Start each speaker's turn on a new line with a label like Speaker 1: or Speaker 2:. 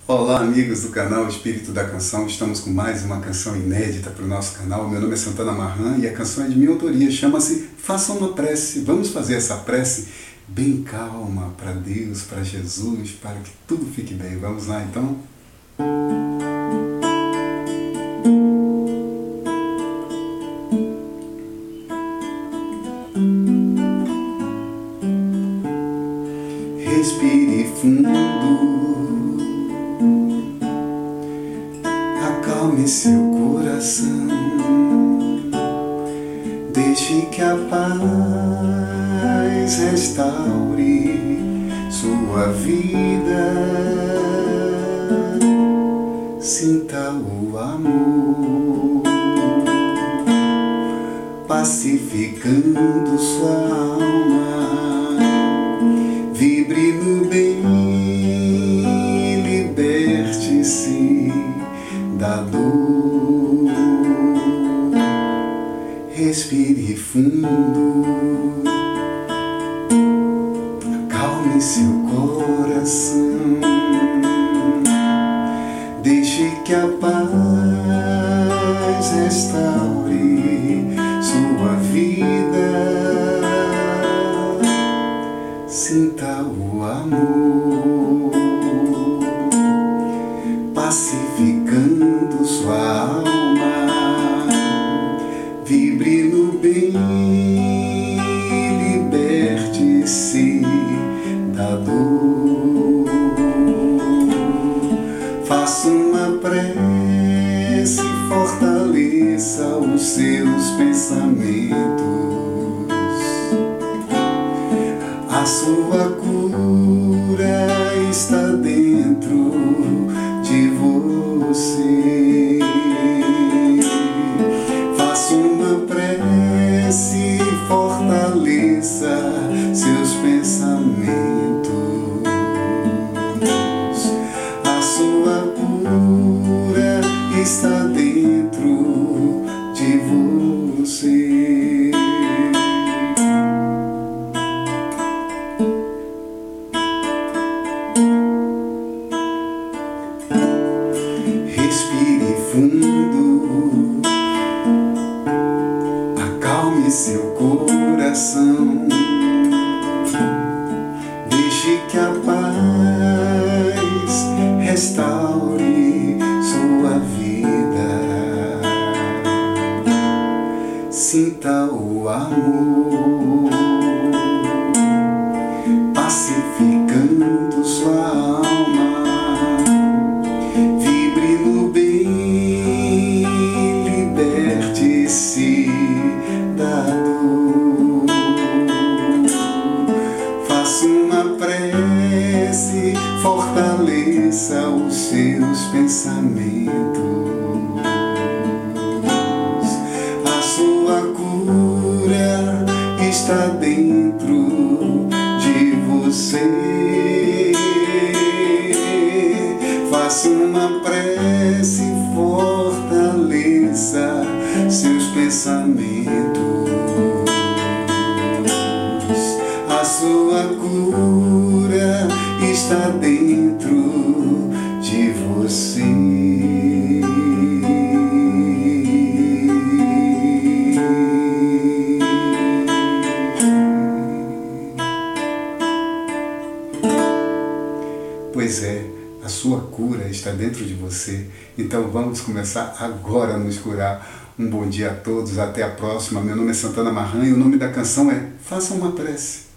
Speaker 1: Olá, amigos do canal Espírito da Canção. Estamos com mais uma canção inédita para o nosso canal. Meu nome é Santana Marran e a canção é de minha autoria. Chama-se Faça uma Prece. Vamos fazer essa prece bem calma para Deus, para Jesus, para que tudo fique bem. Vamos lá, então? Respire fundo. Acalme seu coração, deixe que a paz restaure sua vida. Sinta o amor pacificando sua alma, vibre no bem, liberte-se da dor. Respire fundo, acalme seu coração, deixe que a paz restaure sua vida. Sinta o amor pacificando sua alma, vibre no bem, liberte-se da dor. Faça uma prece, fortaleça os seus pensamentos. A sua cura está dentro de você. Faça uma prece, fortaleça seus pensamentos. A sua cura está dentro de você. Respire fundo, acalme seu coração, deixe que a paz restaure sua vida. Sinta o amor pacificando sua alma, vibre no bem, liberte-se da dor. Faça uma prece, fortaleça os seus pensamentos. A sua cura está dentro de você. Faça uma prece, fortaleça seus pensamentos. A sua cura está dentro de você. Pois é, a sua cura está dentro de você. Então vamos começar agora a nos curar. Um bom dia a todos, até a próxima. Meu nome é Santana Marran e o nome da canção é Faça uma Prece.